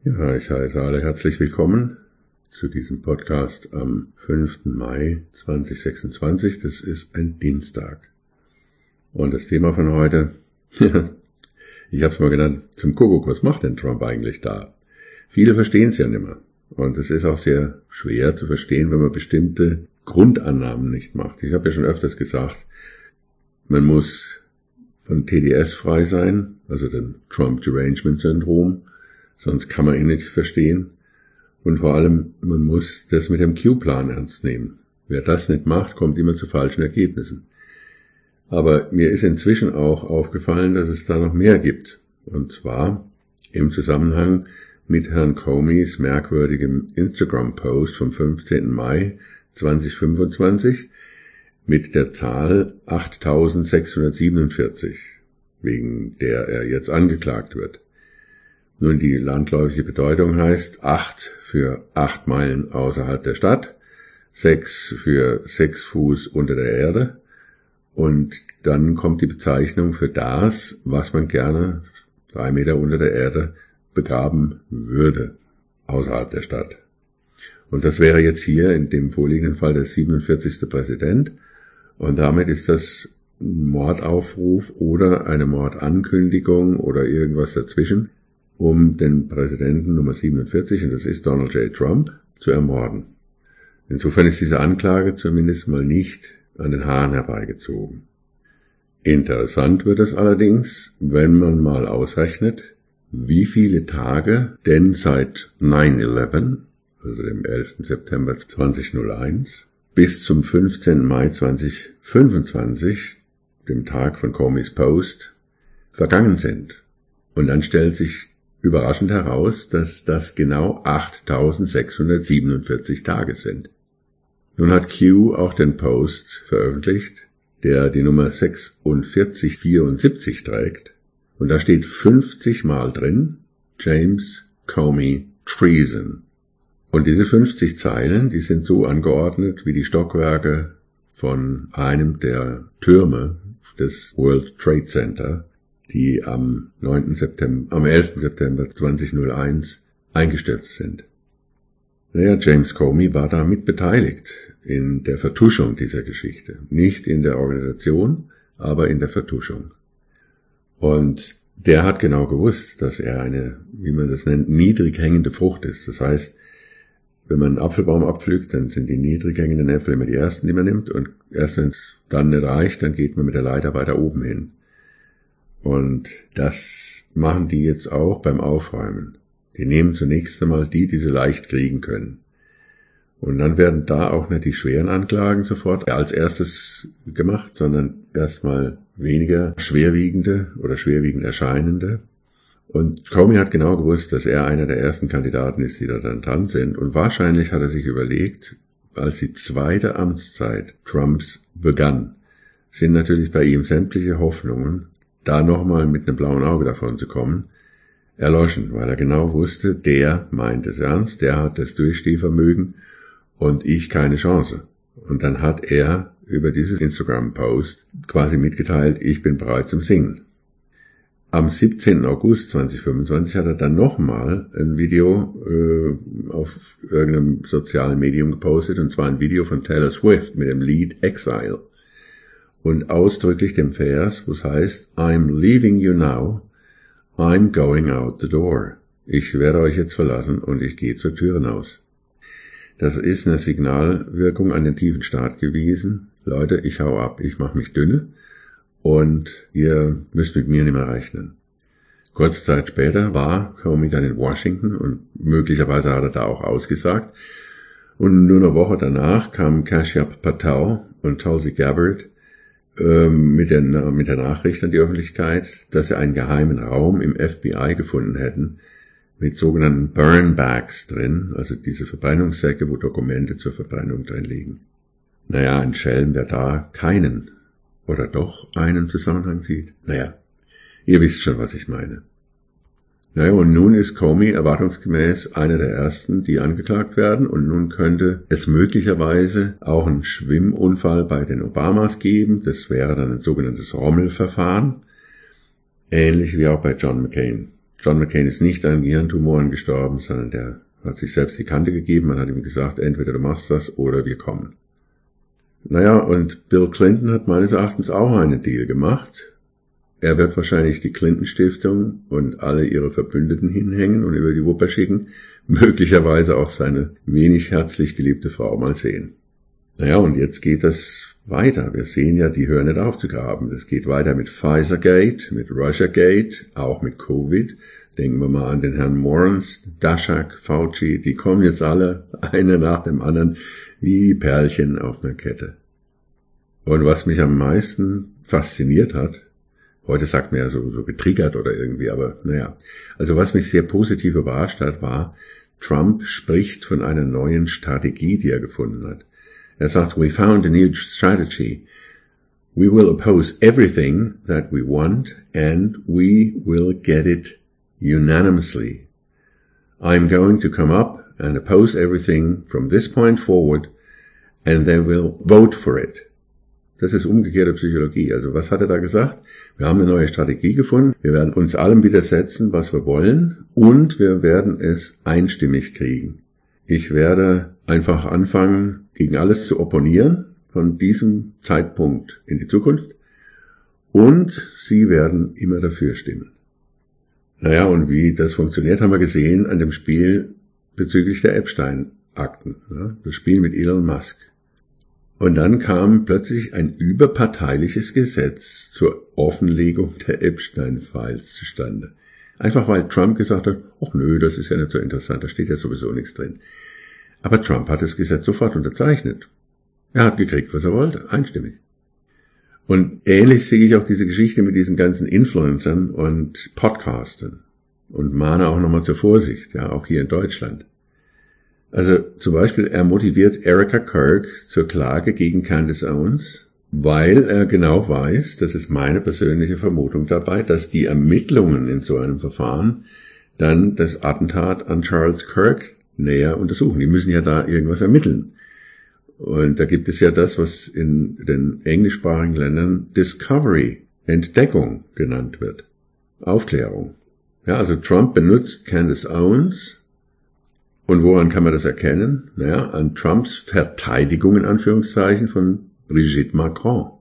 Ja, ich heiße alle herzlich willkommen zu diesem Podcast am 5. Mai 2026. Das ist ein Dienstag. Und das Thema von heute, ich habe es mal genannt, zum Kuckuck, was macht denn Trump eigentlich da? Viele verstehen es ja nicht mehr. Und es ist auch sehr schwer zu verstehen, wenn man bestimmte Grundannahmen nicht macht. Ich habe ja schon öfters gesagt, man muss von TDS frei sein, also dem Trump Derangement Syndrom, sonst kann man ihn nicht verstehen. Und vor allem, man muss das mit dem Q-Plan ernst nehmen. Wer das nicht macht, kommt immer zu falschen Ergebnissen. Aber mir ist inzwischen auch aufgefallen, dass es da noch mehr gibt. Und zwar im Zusammenhang mit Herrn Comeys merkwürdigem Instagram-Post vom 15. Mai 2025 mit der Zahl 8.647, wegen der er jetzt angeklagt wird. Nun, die landläufige Bedeutung heißt 8 für 8 Meilen außerhalb der Stadt, 6 für 6 Fuß unter der Erde und dann kommt die Bezeichnung für das, was man gerne 3 Meter unter der Erde begraben würde, außerhalb der Stadt. Und das wäre jetzt hier in dem vorliegenden Fall der 47. Präsident und damit ist das ein Mordaufruf oder eine Mordankündigung oder irgendwas dazwischen, um den Präsidenten Nummer 47, und das ist Donald J. Trump, zu ermorden. Insofern ist diese Anklage zumindest mal nicht an den Haaren herbeigezogen. Interessant wird es allerdings, wenn man mal ausrechnet, wie viele Tage denn seit 9/11, also dem 11. September 2001, bis zum 15. Mai 2025, dem Tag von Comeys Post, vergangen sind. Und dann stellt sich überraschend heraus, dass das genau 8.647 Tage sind. Nun hat Q auch den Post veröffentlicht, der die Nummer 4674 trägt. Und da steht 50 Mal drin, James Comey Treason. Und diese 50 Zeilen, die sind so angeordnet wie die Stockwerke von einem der Türme des World Trade Center, die am 11. September 2001 eingestürzt sind. Naja, James Comey war da mit beteiligt in der Vertuschung dieser Geschichte. Nicht in der Organisation, aber in der Vertuschung. Und der hat genau gewusst, dass er eine, wie man das nennt, niedrig hängende Frucht ist. Das heißt, wenn man einen Apfelbaum abpflückt, dann sind die niedrig hängenden Äpfel immer die ersten, die man nimmt. Und erst wenn es dann nicht reicht, dann geht man mit der Leiter weiter oben hin. Und das machen die jetzt auch beim Aufräumen. Die nehmen zunächst einmal die sie leicht kriegen können. Und dann werden da auch nicht die schweren Anklagen sofort als erstes gemacht, sondern erstmal weniger schwerwiegende oder schwerwiegend erscheinende. Und Comey hat genau gewusst, dass er einer der ersten Kandidaten ist, die da dann dran sind. Und wahrscheinlich hat er sich überlegt, als die zweite Amtszeit Trumps begann, sind natürlich bei ihm sämtliche Hoffnungen, da nochmal mit einem blauen Auge davon zu kommen, erloschen, weil er genau wusste, der meint es ernst, der hat das Durchstehvermögen und ich keine Chance. Und dann hat er über dieses Instagram-Post quasi mitgeteilt, ich bin bereit zum Singen. Am 17. August 2025 hat er dann nochmal ein Video auf irgendeinem sozialen Medium gepostet, und zwar ein Video von Taylor Swift mit dem Lied Exile. Und ausdrücklich dem Vers, wo es heißt, I'm leaving you now, I'm going out the door. Ich werde euch jetzt verlassen und ich gehe zur Tür hinaus. Das ist eine Signalwirkung an den tiefen Staat gewesen. Leute, ich hau ab, ich mache mich dünne und ihr müsst mit mir nicht mehr rechnen. Kurze Zeit später war Comey dann in Washington und möglicherweise hat er da auch ausgesagt. Und nur eine Woche danach kamen Kashyap Patel und Tulsi Gabbard mit der Nachricht an die Öffentlichkeit, dass sie einen geheimen Raum im FBI gefunden hätten, mit sogenannten Burn-Bags drin, also diese Verbrennungssäcke, wo Dokumente zur Verbrennung drin liegen. Naja, ein Schelm, der da keinen oder doch einen Zusammenhang sieht. Naja, ihr wisst schon, was ich meine. Naja, und nun ist Comey erwartungsgemäß einer der ersten, die angeklagt werden, und nun könnte es möglicherweise auch einen Schwimmunfall bei den Obamas geben. Das wäre dann ein sogenanntes Rommel-Verfahren, ähnlich wie auch bei John McCain. John McCain ist nicht an Gehirntumoren gestorben, sondern der hat sich selbst die Kante gegeben. Man hat ihm gesagt, entweder du machst das oder wir kommen. Naja, und Bill Clinton hat meines Erachtens auch einen Deal gemacht. Er wird wahrscheinlich die Clinton-Stiftung und alle ihre Verbündeten hinhängen und über die Wupper schicken, möglicherweise auch seine wenig herzlich geliebte Frau mal sehen. Naja, und jetzt geht das weiter. Wir sehen ja, die hören nicht auf zu graben. Es geht weiter mit Pfizer-Gate, mit Russia-Gate, auch mit Covid. Denken wir mal an den Herrn Warrens, Daszak, Fauci, die kommen jetzt alle, einer nach dem anderen, wie Perlchen auf einer Kette. Und was mich am meisten fasziniert hat, heute sagt man ja so getriggert oder irgendwie, aber naja, also was mich sehr positiv überrascht hat, war, Trump spricht von einer neuen Strategie, die er gefunden hat. Er sagt, we found a new strategy. We will oppose everything that we want and we will get it unanimously. I'm going to come up and oppose everything from this point forward and they will vote for it. Das ist umgekehrte Psychologie. Also was hat er da gesagt? Wir haben eine neue Strategie gefunden. Wir werden uns allem widersetzen, was wir wollen und wir werden es einstimmig kriegen. Ich werde einfach anfangen, gegen alles zu opponieren, von diesem Zeitpunkt in die Zukunft. Und Sie werden immer dafür stimmen. Naja, und wie das funktioniert, haben wir gesehen an dem Spiel bezüglich der Epstein-Akten. Ja, das Spiel mit Elon Musk. Und dann kam plötzlich ein überparteiliches Gesetz zur Offenlegung der Epstein-Files zustande. Einfach weil Trump gesagt hat, ach nö, das ist ja nicht so interessant, da steht ja sowieso nichts drin. Aber Trump hat das Gesetz sofort unterzeichnet. Er hat gekriegt, was er wollte, einstimmig. Und ähnlich sehe ich auch diese Geschichte mit diesen ganzen Influencern und Podcastern. Und mahne auch nochmal zur Vorsicht, ja, auch hier in Deutschland. Also zum Beispiel, er motiviert Erica Kirk zur Klage gegen Candace Owens, weil er genau weiß, das ist meine persönliche Vermutung dabei, dass die Ermittlungen in so einem Verfahren dann das Attentat an Charles Kirk näher untersuchen. Die müssen ja da irgendwas ermitteln. Und da gibt es ja das, was in den englischsprachigen Ländern Discovery, Entdeckung genannt wird. Aufklärung. Ja, also Trump benutzt Candace Owens. Und woran kann man das erkennen? Naja, an Trumps Verteidigung in Anführungszeichen von Brigitte Macron.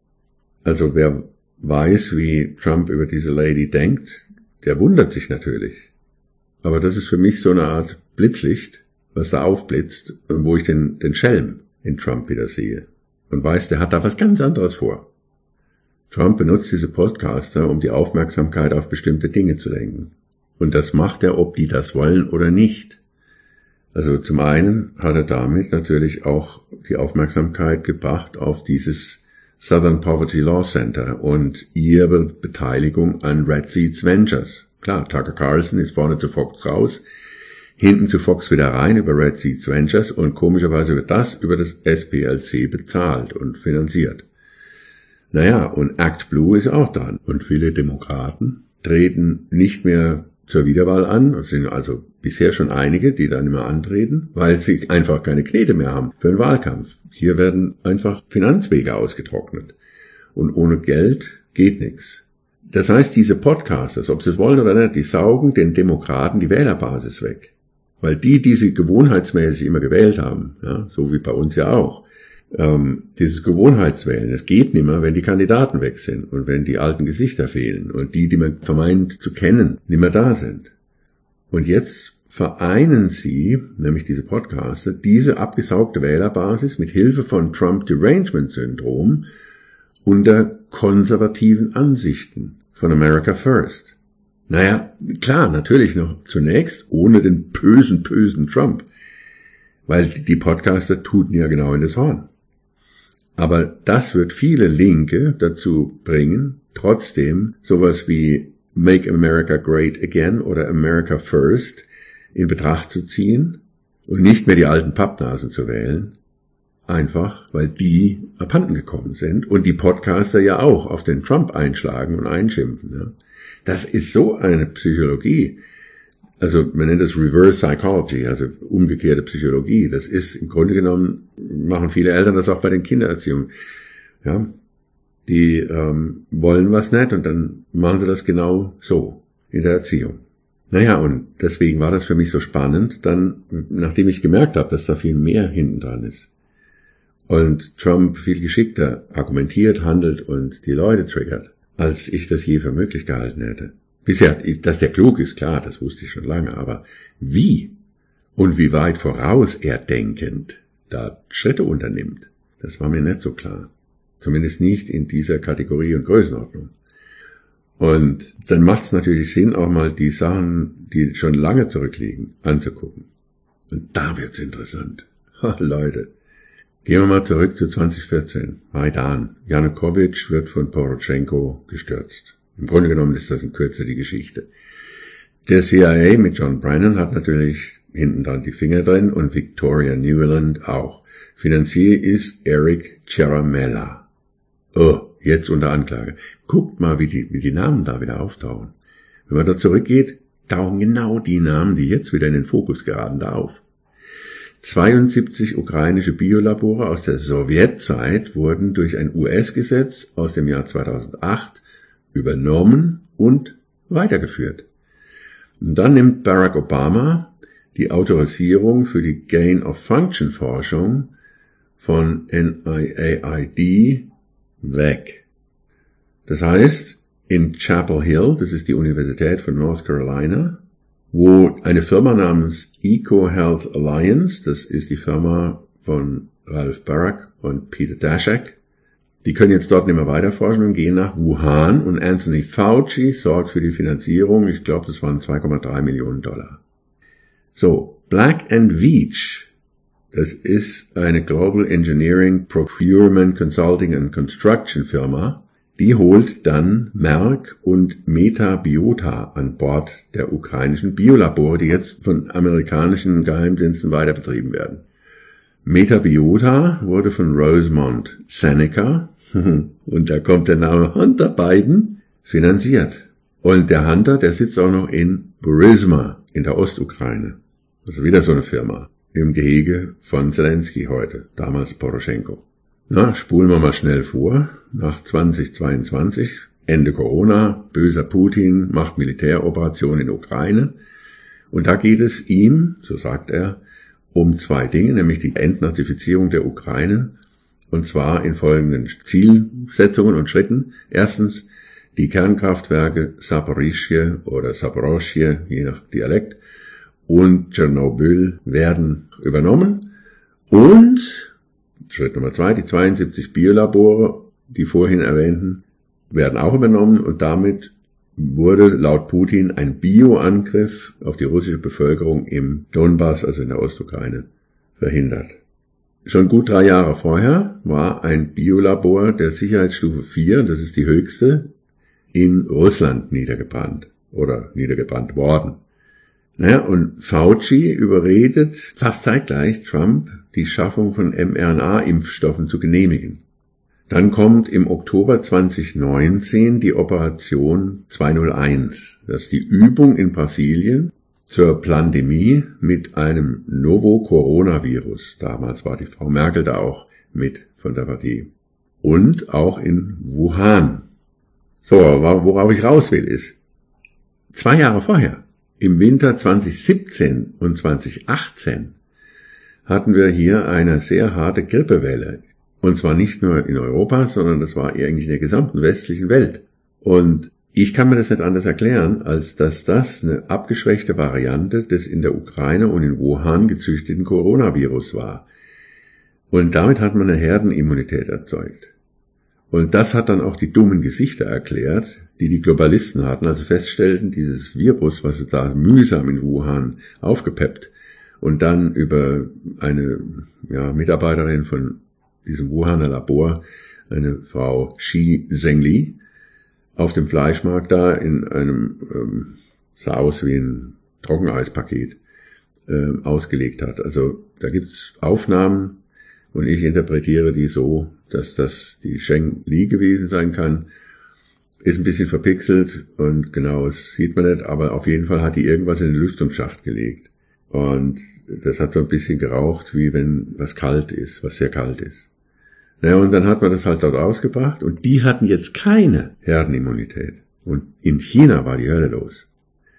Also wer weiß, wie Trump über diese Lady denkt, der wundert sich natürlich. Aber das ist für mich so eine Art Blitzlicht, was da aufblitzt und wo ich den Schelm in Trump wieder sehe. Und weiß, der hat da was ganz anderes vor. Trump benutzt diese Podcaster, um die Aufmerksamkeit auf bestimmte Dinge zu lenken. Und das macht er, ob die das wollen oder nicht. Also zum einen hat er damit natürlich auch die Aufmerksamkeit gebracht auf dieses Southern Poverty Law Center und ihre Beteiligung an Red Seeds Ventures. Klar, Tucker Carlson ist vorne zu Fox raus, hinten zu Fox wieder rein über Red Seeds Ventures und komischerweise wird das über das SPLC bezahlt und finanziert. Naja, und Act Blue ist auch da. Und viele Demokraten treten nicht mehr zur Wiederwahl an. Es sind also bisher schon einige, die dann immer antreten, weil sie einfach keine Knete mehr haben für einen Wahlkampf. Hier werden einfach Finanzwege ausgetrocknet. Und ohne Geld geht nichts. Das heißt, diese Podcasters, ob sie es wollen oder nicht, die saugen den Demokraten die Wählerbasis weg. Weil die sie gewohnheitsmäßig immer gewählt haben, ja, so wie bei uns ja auch, dieses Gewohnheitswählen, es geht nicht mehr, wenn die Kandidaten weg sind und wenn die alten Gesichter fehlen und die man vermeint zu kennen, nicht mehr da sind. Und jetzt vereinen sie, nämlich diese Podcaster, diese abgesaugte Wählerbasis mit Hilfe von Trump Derangement Syndrom unter konservativen Ansichten von America First. Naja, klar, natürlich noch zunächst ohne den bösen Trump, weil die Podcaster tuten ja genau in das Horn. Aber das wird viele Linke dazu bringen, trotzdem sowas wie Make America Great Again oder America First in Betracht zu ziehen und nicht mehr die alten Pappnasen zu wählen, einfach weil die abhanden gekommen sind und die Podcaster ja auch auf den Trump einschlagen und einschimpfen. Ja. Das ist so eine Psychologie. Also man nennt das Reverse Psychology, also umgekehrte Psychologie. Das ist im Grunde genommen, machen viele Eltern das auch bei den Kindererziehungen. Ja, die wollen was nicht und dann machen sie das genau so in der Erziehung. Naja, und deswegen war das für mich so spannend, dann, nachdem ich gemerkt habe, dass da viel mehr hinten dran ist. Und Trump viel geschickter argumentiert, handelt und die Leute triggert, als ich das je für möglich gehalten hätte. Bisher, dass der klug ist, klar, das wusste ich schon lange, aber wie und wie weit voraus er denkend da Schritte unternimmt, das war mir nicht so klar. Zumindest nicht in dieser Kategorie und Größenordnung. Und dann macht es natürlich Sinn, auch mal die Sachen, die schon lange zurückliegen, anzugucken. Und da wird's interessant. Leute, gehen wir mal zurück zu 2014. Maidan. Janukowitsch wird von Poroschenko gestürzt. Im Grunde genommen ist das in Kürze die Geschichte. Der CIA mit John Brennan hat natürlich hinten dran die Finger drin und Victoria Nuland auch. Finanzier ist Eric Ciaramella. Oh, jetzt unter Anklage. Guckt mal, wie die Namen da wieder auftauchen. Wenn man da zurückgeht, tauchen genau die Namen, die jetzt wieder in den Fokus geraten, da auf. 72 ukrainische Biolabore aus der Sowjetzeit wurden durch ein US-Gesetz aus dem Jahr 2008 übernommen und weitergeführt. Und dann nimmt Barack Obama die Autorisierung für die Gain-of-Function-Forschung von NIAID weg. Das heißt, in Chapel Hill, das ist die Universität von North Carolina, wo eine Firma namens EcoHealth Alliance, das ist die Firma von Ralph Barack und Peter Daszak, die können jetzt dort nicht mehr weiterforschen und gehen nach Wuhan und Anthony Fauci sorgt für die Finanzierung, ich glaube, das waren 2,3 Millionen $. So, Black & Veatch, das ist eine Global Engineering, Procurement, Consulting and Construction Firma, die holt dann Merck und Metabiota an Bord der ukrainischen Biolabore, die jetzt von amerikanischen Geheimdiensten weiterbetrieben werden. Metabiota wurde von Rosemont Seneca, und da kommt der Name Hunter Biden, finanziert. Und der Hunter, der sitzt auch noch in Burisma in der Ostukraine. Also wieder so eine Firma. Im Gehege von Zelensky heute, damals Poroschenko. Na, spulen wir mal schnell vor. Nach 2022, Ende Corona, böser Putin macht Militäroperation in Ukraine. Und da geht es ihm, so sagt er, um zwei Dinge, nämlich die Entnazifizierung der Ukraine, und zwar in folgenden Zielsetzungen und Schritten. Erstens, die Kernkraftwerke Saporischschje oder Saporoschje, je nach Dialekt, und Tschernobyl werden übernommen. Und, Schritt Nummer 2, die 72 Biolabore, die vorhin erwähnten, werden auch übernommen und damit wurde laut Putin ein Bioangriff auf die russische Bevölkerung im Donbass, also in der Ostukraine, verhindert. Schon gut 3 Jahre vorher war ein Biolabor der Sicherheitsstufe 4, das ist die höchste, in Russland niedergebrannt worden. Naja, und Fauci überredet fast zeitgleich Trump, die Schaffung von mRNA-Impfstoffen zu genehmigen. Dann kommt im Oktober 2019 die Operation 201. Das ist die Übung in Brasilien zur Pandemie mit einem Novo-Coronavirus. Damals war die Frau Merkel da auch mit von der Partie. Und auch in Wuhan. So, worauf ich raus will, ist, 2 Jahre vorher, im Winter 2017 und 2018, hatten wir hier eine sehr harte Grippewelle. Und zwar nicht nur in Europa, sondern das war eigentlich in der gesamten westlichen Welt. Und ich kann mir das nicht anders erklären, als dass das eine abgeschwächte Variante des in der Ukraine und in Wuhan gezüchteten Coronavirus war. Und damit hat man eine Herdenimmunität erzeugt. Und das hat dann auch die dummen Gesichter erklärt, die Globalisten hatten, also feststellten, dieses Virus, was sie da mühsam in Wuhan aufgepeppt und dann über eine Mitarbeiterin von diesem Wuhaner Labor, eine Frau Shi Zhengli, auf dem Fleischmarkt da in einem, sah aus wie ein Trockeneispaket, ausgelegt hat. Also da gibt's Aufnahmen und ich interpretiere die so, dass das die Zhengli gewesen sein kann. Ist ein bisschen verpixelt und genau, das sieht man nicht, aber auf jeden Fall hat die irgendwas in den Lüftungsschacht gelegt. Und das hat so ein bisschen geraucht, wie wenn was kalt ist, was sehr kalt ist. Naja, und dann hat man das halt dort ausgebracht und die hatten jetzt keine Herdenimmunität. Und in China war die Hölle los.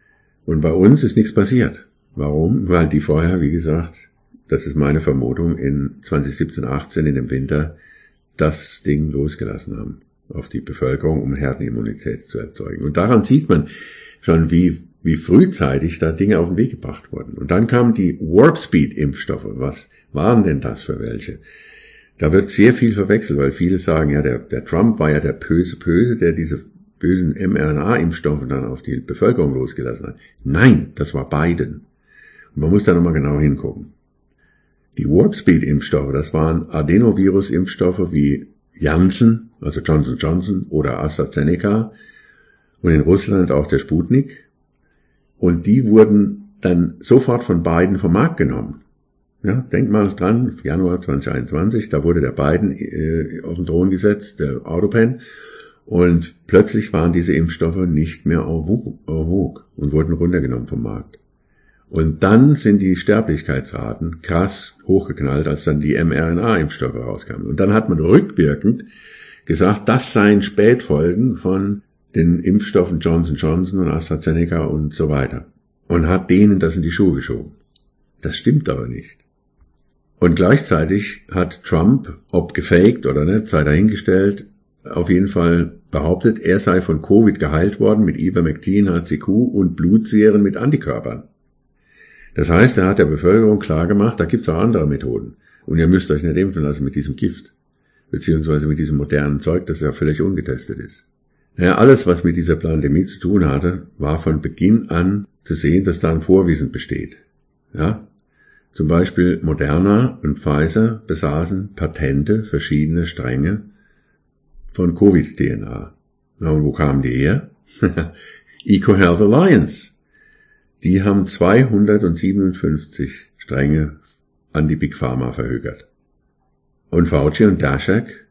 Und bei uns ist nichts passiert. Warum? Weil die vorher, wie gesagt, das ist meine Vermutung, in 2017, 18 in dem Winter das Ding losgelassen haben auf die Bevölkerung, um Herdenimmunität zu erzeugen. Und daran sieht man schon, wie frühzeitig da Dinge auf den Weg gebracht wurden. Und dann kamen die Warp-Speed-Impfstoffe. Was waren denn das für welche? Da wird sehr viel verwechselt, weil viele sagen, ja, der Trump war ja der Böse, der diese bösen mRNA-Impfstoffe dann auf die Bevölkerung losgelassen hat. Nein, das war Biden. Und man muss da nochmal genau hingucken. Die Warp-Speed-Impfstoffe, das waren Adenovirus-Impfstoffe wie Janssen, also Johnson & Johnson oder AstraZeneca und in Russland auch der Sputnik. Und die wurden dann sofort von Biden vom Markt genommen. Ja, denk mal dran, Januar 2021, da wurde der Biden auf den Thron gesetzt, der Autopen, und plötzlich waren diese Impfstoffe nicht mehr en vogue und wurden runtergenommen vom Markt. Und dann sind die Sterblichkeitsraten krass hochgeknallt, als dann die mRNA-Impfstoffe rauskamen. Und dann hat man rückwirkend gesagt, das seien Spätfolgen von den Impfstoffen Johnson & Johnson und AstraZeneca und so weiter. Und hat denen das in die Schuhe geschoben. Das stimmt aber nicht. Und gleichzeitig hat Trump, ob gefaked oder nicht, sei dahingestellt, auf jeden Fall behauptet, er sei von Covid geheilt worden mit Ivermectin, HCQ und Blutserien mit Antikörpern. Das heißt, er hat der Bevölkerung klargemacht, da gibt's auch andere Methoden. Und ihr müsst euch nicht impfen lassen mit diesem Gift. Beziehungsweise mit diesem modernen Zeug, das ja völlig ungetestet ist. Naja, alles, was mit dieser Pandemie zu tun hatte, war von Beginn an zu sehen, dass da ein Vorwissen besteht. Ja? Zum Beispiel Moderna und Pfizer besaßen Patente, verschiedene Stränge von Covid-DNA. Na, und wo kamen die her? EcoHealth Alliance. Die haben 257 Stränge an die Big Pharma verhökert. Und Fauci und Daszak,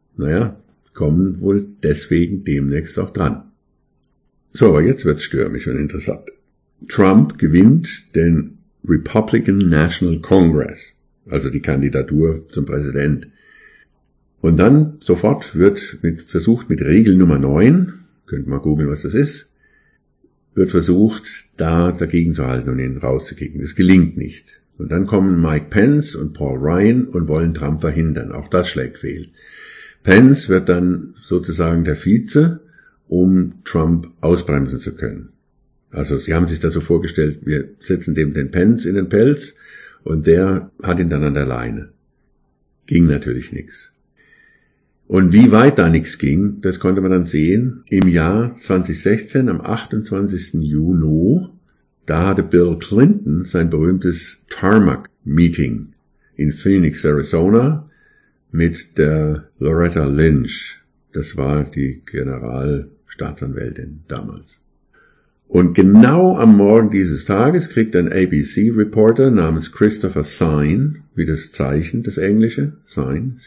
kommen wohl deswegen demnächst auch dran. So, aber jetzt wird's stürmisch und interessant. Trump gewinnt den Republican National Congress, also die Kandidatur zum Präsident. Und dann sofort wird versucht mit Regel Nummer 9, könnt mal googeln, was das ist, wird versucht, da dagegen zu halten und ihn rauszukicken. Das gelingt nicht. Und dann kommen Mike Pence und Paul Ryan und wollen Trump verhindern. Auch das schlägt fehl. Pence wird dann sozusagen der Vize, um Trump ausbremsen zu können. Also sie haben sich das so vorgestellt, wir setzen dem den Pence in den Pelz und der hat ihn dann an der Leine. Ging natürlich nichts. Und wie weit da nichts ging, das konnte man dann sehen. Im Jahr 2016, am 28. Juni, da hatte Bill Clinton sein berühmtes Tarmac-Meeting in Phoenix, Arizona, mit der Loretta Lynch. Das war die Generalstaatsanwältin damals. Und genau am Morgen dieses Tages kriegt ein ABC-Reporter namens Christopher Sign, wie das Zeichen, das Englische, Sign,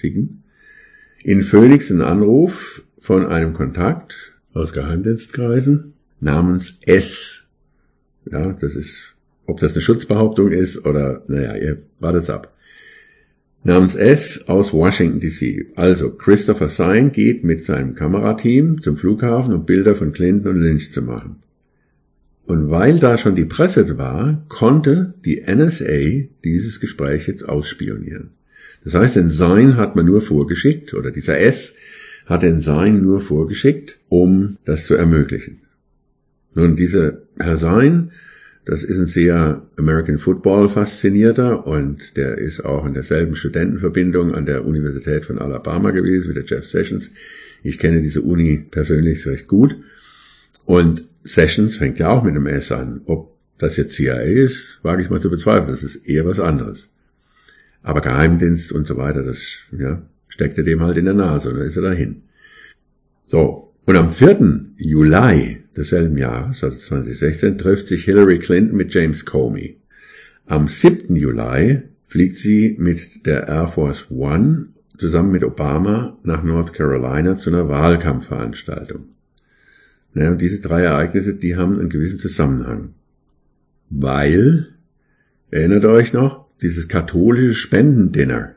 in Phoenix einen Anruf von einem Kontakt aus Geheimdienstkreisen namens S. Ja, das ist, ob das eine Schutzbehauptung ist oder, ihr wartet's ab. Namens S aus Washington D.C. Also Christopher Sign geht mit seinem Kamerateam zum Flughafen, um Bilder von Clinton und Lynch zu machen. Und weil da schon die Presse war, konnte die NSA dieses Gespräch jetzt ausspionieren. Das heißt, den Sign hat man nur vorgeschickt, oder dieser S hat den Sign nur vorgeschickt, um das zu ermöglichen. Nun, dieser Herr Sign, das ist ein sehr American Football faszinierter und der ist auch in derselben Studentenverbindung an der Universität von Alabama gewesen wie der Jeff Sessions. Ich kenne diese Uni persönlich recht gut. Und Sessions fängt ja auch mit einem S an. Ob das jetzt CIA ist, wage ich mal zu bezweifeln. Das ist eher was anderes. Aber Geheimdienst und so weiter, das steckte dem halt in der Nase und da ist er dahin. So, und am 4. Juli desselben Jahres, also 2016, trifft sich Hillary Clinton mit James Comey. Am 7. Juli fliegt sie mit der Air Force One zusammen mit Obama nach North Carolina zu einer Wahlkampfveranstaltung. Und diese 3 Ereignisse, die haben einen gewissen Zusammenhang. Weil, erinnert euch noch, dieses katholische Spendendinner,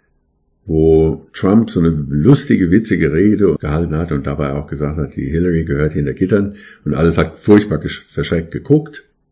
wo Trump so eine lustige, witzige Rede gehalten hat und dabei auch gesagt hat, die Hillary gehört hinter Gittern und alles hat furchtbar verschreckt geguckt.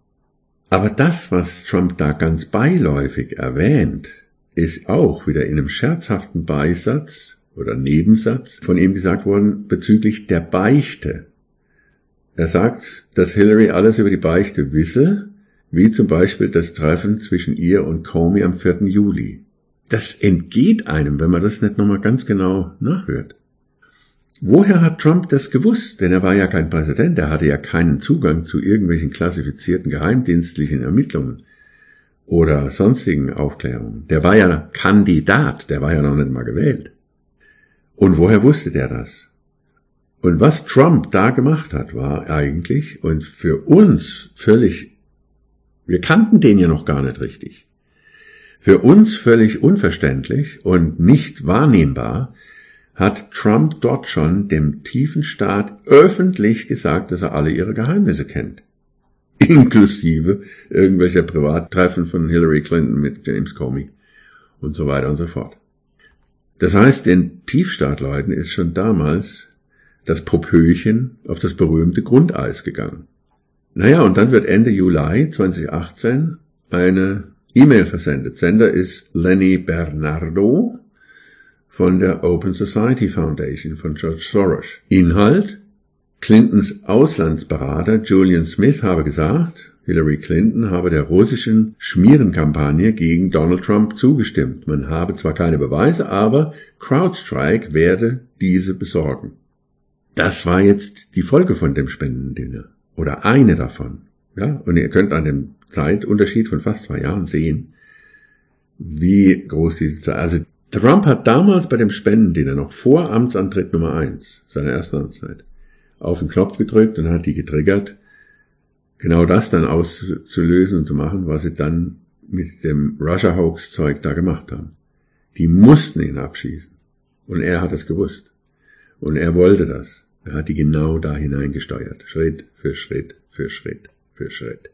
Aber das, was Trump da ganz beiläufig erwähnt, ist auch wieder in einem scherzhaften Beisatz oder Nebensatz von ihm gesagt worden bezüglich der Beichte. Er sagt, dass Hillary alles über die Beichte wisse, wie zum Beispiel das Treffen zwischen ihr und Comey am 4. Juli. Das entgeht einem, wenn man das nicht nochmal ganz genau nachhört. Woher hat Trump das gewusst? Denn er war ja kein Präsident, er hatte ja keinen Zugang zu irgendwelchen klassifizierten geheimdienstlichen Ermittlungen oder sonstigen Aufklärungen. Der war ja Kandidat, der war ja noch nicht mal gewählt. Und woher wusste der das? Und was Trump da gemacht hat, war eigentlich, und für uns völlig, wir kannten den ja noch gar nicht richtig, für uns völlig unverständlich und nicht wahrnehmbar, hat Trump dort schon dem tiefen Staat öffentlich gesagt, dass er alle ihre Geheimnisse kennt. Inklusive irgendwelcher Privattreffen von Hillary Clinton mit James Comey und so weiter und so fort. Das heißt, den Tiefstaatleuten ist schon damals das Popöchen auf das berühmte Grundeis gegangen. Naja, und dann wird Ende Juli 2018 eine E-Mail versendet. Sender ist Lenny Bernardo von der Open Society Foundation von George Soros. Inhalt: Clintons Auslandsberater Julian Smith habe gesagt, Hillary Clinton habe der russischen Schmierenkampagne gegen Donald Trump zugestimmt. Man habe zwar keine Beweise, aber CrowdStrike werde diese besorgen. Das war jetzt die Folge von dem Spendendinner. Oder eine davon. Ja, und ihr könnt an dem Zeitunterschied von fast 2 Jahren sehen, wie groß diese Zeit, also Trump hat damals bei dem Spendendinner noch vor Amtsantritt Nummer 1, seiner ersten Amtszeit, auf den Knopf gedrückt und hat die getriggert, genau das dann auszulösen und zu machen, was sie dann mit dem Russia-Hoax-Zeug da gemacht haben. Die mussten ihn abschießen. Und er hat es gewusst. Und er wollte das. Er hat die genau da hineingesteuert. Schritt für Schritt für Schritt für Schritt.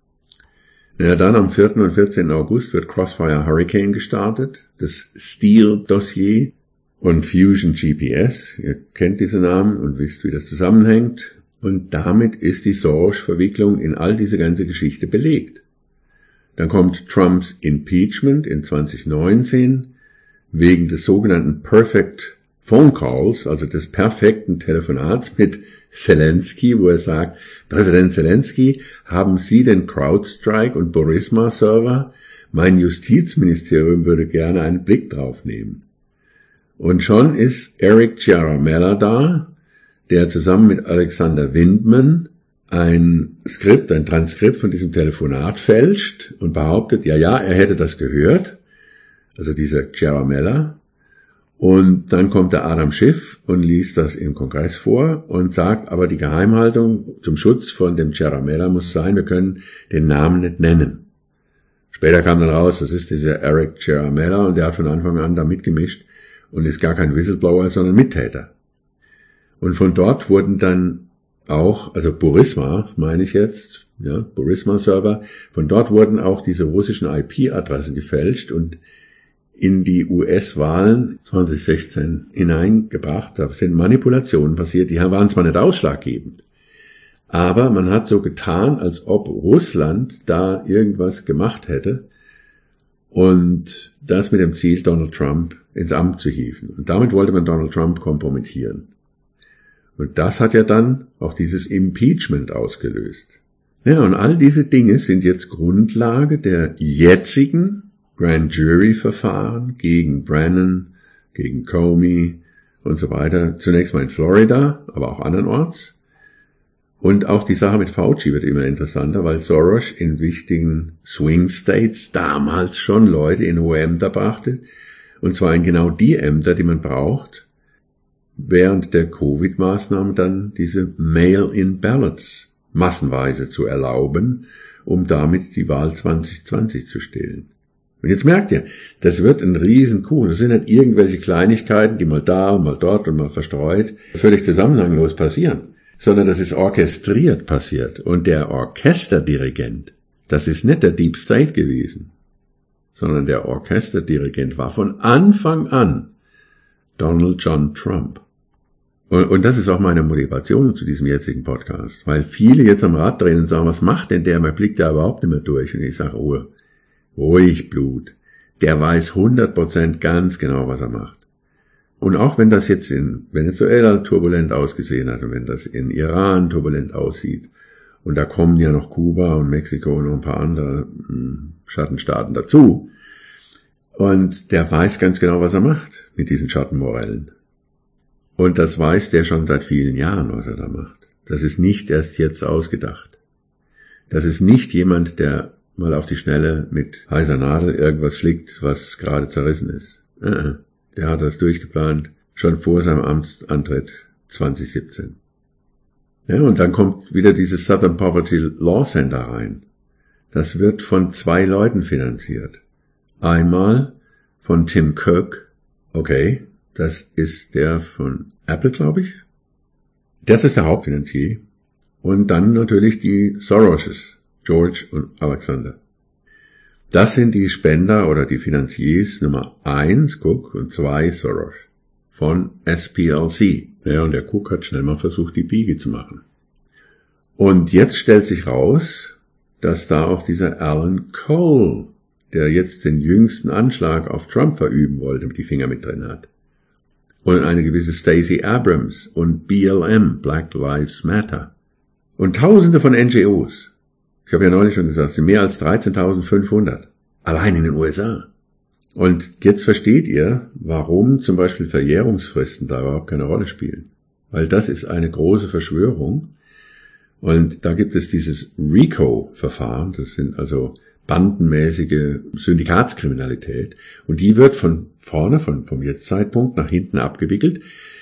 Ja, dann am 4. und 14. August wird Crossfire Hurricane gestartet, das Steele-Dossier und Fusion GPS. Ihr kennt diese Namen und wisst, wie das zusammenhängt. Und damit ist die Soros-Verwicklung in all diese ganze Geschichte belegt. Dann kommt Trumps Impeachment in 2019 wegen des sogenannten Perfect Phone Calls, also des perfekten Telefonats mit Zelensky, wo er sagt, Präsident Zelensky, haben Sie den CrowdStrike und Burisma-Server? Mein Justizministerium würde gerne einen Blick drauf nehmen. Und schon ist Eric Ciaramella da, der zusammen mit Alexander Windman ein Transkript von diesem Telefonat fälscht und behauptet, ja, er hätte das gehört, also dieser Ciaramella. Und dann kommt der Adam Schiff und liest das im Kongress vor und sagt, aber die Geheimhaltung zum Schutz von dem Ciaramella muss sein, wir können den Namen nicht nennen. Später kam dann raus, das ist dieser Eric Ciaramella und der hat von Anfang an da mitgemischt und ist gar kein Whistleblower, sondern Mittäter. Und von dort wurden dann auch, also Burisma, meine ich jetzt, ja, Burisma-Server, von dort wurden auch diese russischen IP-Adressen gefälscht und in die US-Wahlen 2016 hineingebracht. Da sind Manipulationen passiert, die waren zwar nicht ausschlaggebend, aber man hat so getan, als ob Russland da irgendwas gemacht hätte und das mit dem Ziel, Donald Trump ins Amt zu hieven. Und damit wollte man Donald Trump kompromittieren. Und das hat ja dann auch dieses Impeachment ausgelöst. Ja, und all diese Dinge sind jetzt Grundlage der jetzigen Grand Jury-Verfahren gegen Brennan, gegen Comey und so weiter. Zunächst mal in Florida, aber auch andernorts. Und auch die Sache mit Fauci wird immer interessanter, weil Soros in wichtigen Swing States damals schon Leute in hohe Ämter brachte. Und zwar in genau die Ämter, die man braucht, während der Covid-Maßnahmen dann diese Mail-in-Ballots massenweise zu erlauben, um damit die Wahl 2020 zu stehlen. Und jetzt merkt ihr, das wird ein Riesenkuchen. Das sind nicht irgendwelche Kleinigkeiten, die mal da, mal dort und mal verstreut völlig zusammenhanglos passieren, sondern das ist orchestriert passiert. Und der Orchesterdirigent, das ist nicht der Deep State gewesen, sondern der Orchesterdirigent war von Anfang an Donald John Trump. Und das ist auch meine Motivation zu diesem jetzigen Podcast, weil viele jetzt am Rad drehen und sagen, was macht denn der? Man blickt da überhaupt nicht mehr durch. Und ich sage, ruhig Blut. Der weiß 100% ganz genau, was er macht. Und auch wenn das jetzt in Venezuela turbulent ausgesehen hat und wenn das in Iran turbulent aussieht, und da kommen ja noch Kuba und Mexiko und noch ein paar andere Schattenstaaten dazu, und der weiß ganz genau, was er macht mit diesen Schattenmorellen. Und das weiß der schon seit vielen Jahren, was er da macht. Das ist nicht erst jetzt ausgedacht. Das ist nicht jemand, der mal auf die Schnelle mit heißer Nadel irgendwas flickt, was gerade zerrissen ist. Der hat das durchgeplant, schon vor seinem Amtsantritt 2017. Ja, und dann kommt wieder dieses Southern Poverty Law Center rein. Das wird von 2 Leuten finanziert. Einmal von Tim Cook, okay, das ist der von Apple, glaube ich. Das ist der Hauptfinanzier. Und dann natürlich die Soroses, George und Alexander. Das sind die Spender oder die Finanziers Nummer 1, Cook, und 2, Soros, von SPLC. Ja, und der Cook hat schnell mal versucht, die Biege zu machen. Und jetzt stellt sich raus, dass da auch dieser Alan Cole, der jetzt den jüngsten Anschlag auf Trump verüben wollte, die Finger mit drin hat. Und eine gewisse Stacey Abrams und BLM, Black Lives Matter. Und Tausende von NGOs. Ich habe ja neulich schon gesagt, es sind mehr als 13.500. Allein in den USA. Und jetzt versteht ihr, warum zum Beispiel Verjährungsfristen da überhaupt keine Rolle spielen. Weil das ist eine große Verschwörung. Und da gibt es dieses RICO-Verfahren, das sind also bandenmäßige Syndikatskriminalität, und die wird von vorne, vom Jetzt-Zeitpunkt nach hinten abgewickelt,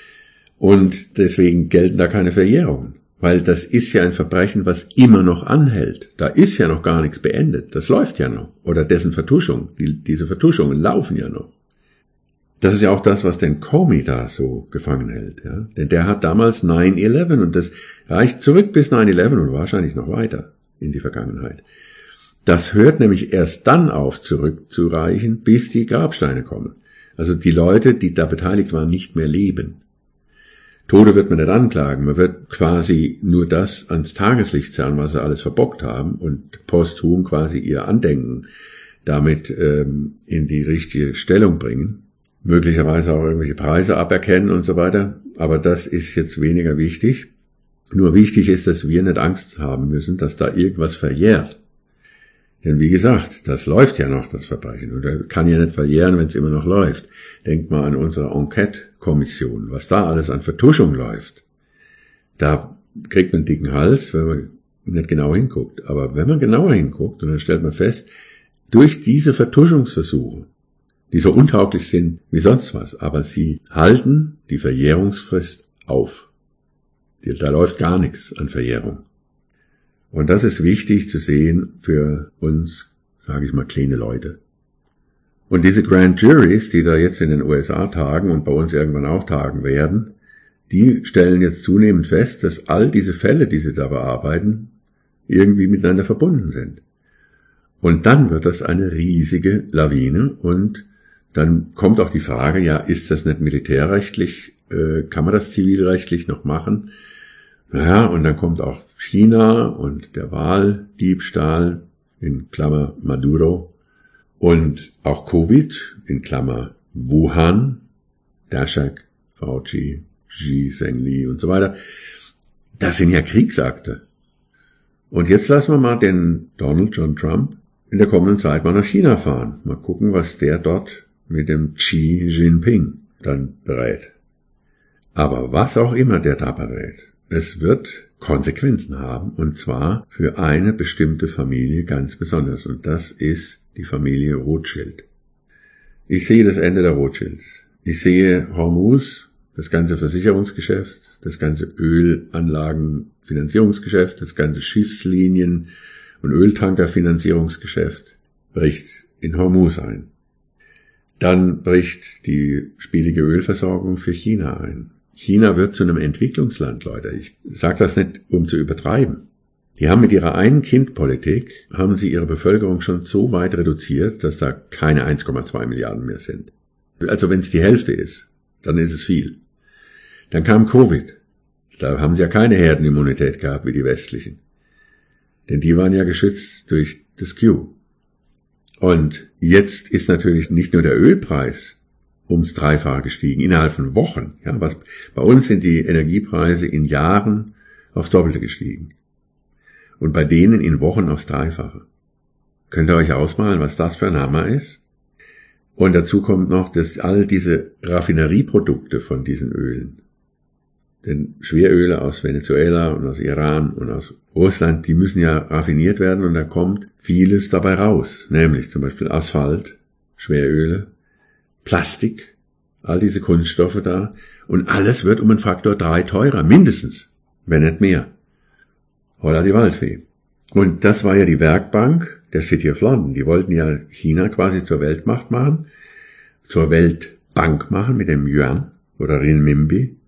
und deswegen gelten da keine Verjährungen, weil das ist ja ein Verbrechen, was immer noch anhält. Da ist ja noch gar nichts beendet, das läuft ja noch, oder dessen Vertuschung, diese Vertuschungen laufen ja noch. Das ist ja auch das, was den Comey da so gefangen hält, ja, denn der hat damals 9/11, und das reicht zurück bis 9/11 und wahrscheinlich noch weiter in die Vergangenheit. Das hört nämlich erst dann auf, zurückzureichen, bis die Grabsteine kommen. Also die Leute, die da beteiligt waren, nicht mehr leben. Tode wird man nicht anklagen, man wird quasi nur das ans Tageslicht zerren, was sie alles verbockt haben, und posthum quasi ihr Andenken damit in die richtige Stellung bringen. Möglicherweise auch irgendwelche Preise aberkennen und so weiter, aber das ist jetzt weniger wichtig. Nur wichtig ist, dass wir nicht Angst haben müssen, dass da irgendwas verjährt. Denn wie gesagt, das läuft ja noch, das Verbrechen. Und er kann ja nicht verjähren, wenn es immer noch läuft. Denkt mal an unsere Enquete-Kommission, was da alles an Vertuschung läuft. Da kriegt man einen dicken Hals, wenn man nicht genau hinguckt. Aber wenn man genauer hinguckt, und dann stellt man fest, durch diese Vertuschungsversuche, die so untauglich sind wie sonst was, aber sie halten die Verjährungsfrist auf. Da läuft gar nichts an Verjährung. Und das ist wichtig zu sehen für uns, sage ich mal, kleine Leute. Und diese Grand Juries, die da jetzt in den USA tagen und bei uns irgendwann auch tagen werden, die stellen jetzt zunehmend fest, dass all diese Fälle, die sie da bearbeiten, irgendwie miteinander verbunden sind. Und dann wird das eine riesige Lawine, und dann kommt auch die Frage, ja, ist das nicht militärrechtlich, kann man das zivilrechtlich noch machen? Naja, und dann kommt auch China und der Wahldiebstahl, in Klammer Maduro, und auch Covid, in Klammer Wuhan, Daszak, Fauci, Xi, Zhengli und so weiter. Das sind ja Kriegsakte. Und jetzt lassen wir mal den Donald John Trump in der kommenden Zeit mal nach China fahren. Mal gucken, was der dort mit dem Xi Jinping dann berät. Aber was auch immer der da berät, es wird Konsequenzen haben, und zwar für eine bestimmte Familie ganz besonders, und das ist die Familie Rothschild. Ich sehe das Ende der Rothschilds. Ich sehe Hormuz, das ganze Versicherungsgeschäft, das ganze Ölanlagenfinanzierungsgeschäft, das ganze Schiffslinien- und Öltankerfinanzierungsgeschäft bricht in Hormuz ein. Dann bricht die billige Ölversorgung für China ein. China wird zu einem Entwicklungsland, Leute. Ich sage das nicht, um zu übertreiben. Die haben mit ihrer Ein-Kind-Politik, haben sie ihre Bevölkerung schon so weit reduziert, dass da keine 1,2 Milliarden mehr sind. Also wenn es die Hälfte ist, dann ist es viel. Dann kam Covid. Da haben sie ja keine Herdenimmunität gehabt wie die westlichen. Denn die waren ja geschützt durch das Q. Und jetzt ist natürlich nicht nur der Ölpreis ums Dreifache gestiegen, innerhalb von Wochen. Ja, bei uns sind die Energiepreise in Jahren aufs Doppelte gestiegen. Und bei denen in Wochen aufs Dreifache. Könnt ihr euch ausmalen, was das für ein Hammer ist? Und dazu kommt noch, dass all diese Raffinerieprodukte von diesen Ölen, denn Schweröle aus Venezuela und aus Iran und aus Russland, die müssen ja raffiniert werden und da kommt vieles dabei raus, nämlich zum Beispiel Asphalt, Schweröle, Plastik, all diese Kunststoffe da und alles wird um einen Faktor 3 teurer, mindestens, wenn nicht mehr. Holla die Waldfee. Und das war ja die Werkbank der City of London. Die wollten ja China quasi zur Weltmacht machen, zur Weltbank machen mit dem Yuan oder Renminbi.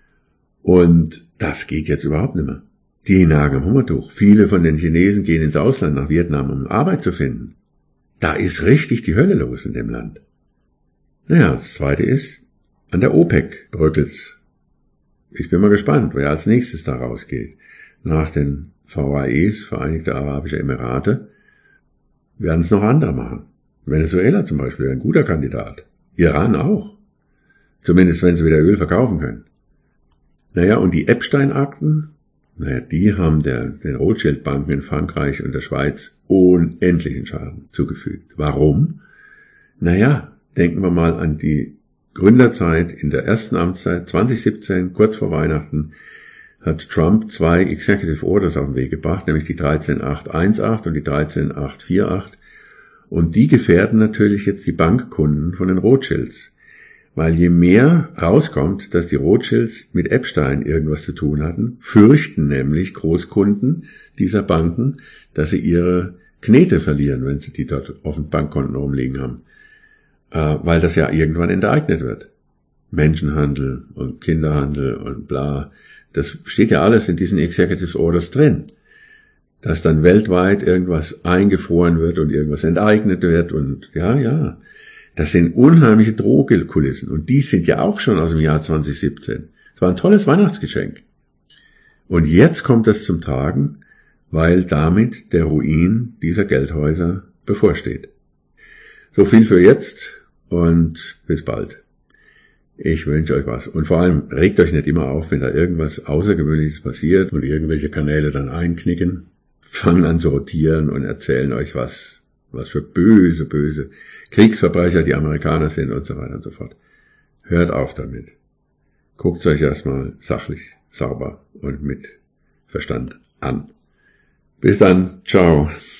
Und das geht jetzt überhaupt nicht mehr. Die nagen am Hungertuch. Viele von den Chinesen gehen ins Ausland, nach Vietnam, um Arbeit zu finden. Da ist richtig die Hölle los in dem Land. Naja, das Zweite ist, an der OPEC bröckelt's. Ich bin mal gespannt, wer als nächstes da rausgeht. Nach den VAEs, Vereinigte Arabische Emirate, werden es noch andere machen. Venezuela zum Beispiel, ein guter Kandidat. Iran auch. Zumindest wenn sie wieder Öl verkaufen können. Naja, und die Epstein-Akten, die haben den Rothschild-Banken in Frankreich und der Schweiz unendlichen Schaden zugefügt. Warum? Naja, denken wir mal an die Gründerzeit in der ersten Amtszeit, 2017, kurz vor Weihnachten, hat Trump 2 Executive Orders auf den Weg gebracht, nämlich die 13818 und die 13848. Und die gefährden natürlich jetzt die Bankkunden von den Rothschilds. Weil je mehr rauskommt, dass die Rothschilds mit Epstein irgendwas zu tun hatten, fürchten nämlich Großkunden dieser Banken, dass sie ihre Knete verlieren, wenn sie die dort auf den Bankkonten rumliegen haben. Weil das ja irgendwann enteignet wird. Menschenhandel und Kinderhandel und bla. Das steht ja alles in diesen Executive Orders drin. Dass dann weltweit irgendwas eingefroren wird und irgendwas enteignet wird und ja. Das sind unheimliche Drohkulissen und die sind ja auch schon aus dem Jahr 2017. Das war ein tolles Weihnachtsgeschenk. Und jetzt kommt das zum Tragen, weil damit der Ruin dieser Geldhäuser bevorsteht. So viel für jetzt und bis bald. Ich wünsche euch was. Und vor allem regt euch nicht immer auf, wenn da irgendwas Außergewöhnliches passiert und irgendwelche Kanäle dann einknicken. Fangen an zu rotieren und erzählen euch was für böse Kriegsverbrecher die Amerikaner sind und so weiter und so fort. Hört auf damit. Guckt's euch erstmal sachlich, sauber und mit Verstand an. Bis dann. Ciao.